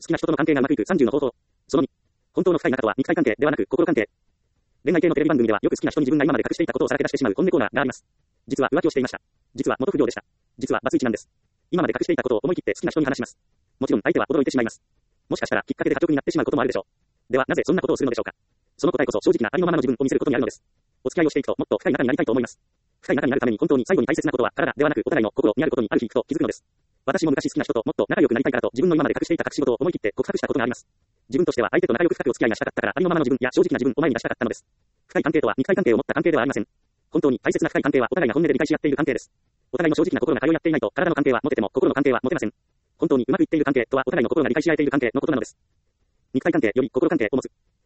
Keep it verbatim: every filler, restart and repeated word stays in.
きな人との関係がうまくいくさんじゅうの方法。そのに。本当の深い仲とは肉体関係ではなく心関係。恋愛系のテレビ番組ではよく好きな人に自分が今まで隠していたことをさらけ出してしまう本音コーナーがあります。実は浮気をしていました。実は元不良でした。実はバツイチなんです。今まで隠していたことを思い切って好きな人に話します。もちろん相手は驚いてしまいます。もしかしたらきっかけで過酷になってしまうこともあるでしょう。ではなぜそんなことをするのでしょうか。その答えこそ正直なありのままの自分を見せることにあるのです。お付き合いをしていくともっと深い仲になりたいと思います。深い仲になるために本当に最後に大切なことは体ではなくお互いの心にあることにある日行くと気づくのです。私も昔好きな人ともっと仲良くなりたいからと自分の今まで隠していた隠し事を思い切って告白したことがあります。自分としては相手と仲良く深くお付き合いがしたかったからありのままの自分や正直な自分を前に出したかったのです。深い関係とは肉体関係を持った関係ではありません。本当に大切な深い関係はお互いが本音で理解し合っている関係です。お互いの正直な心が通い合っていないと体の関係は持てても心の関係は持てません。本当にうまくいっている関係とはお互いの心が理解し合えている関係のことなのです。肉体関係より心関係を持つ。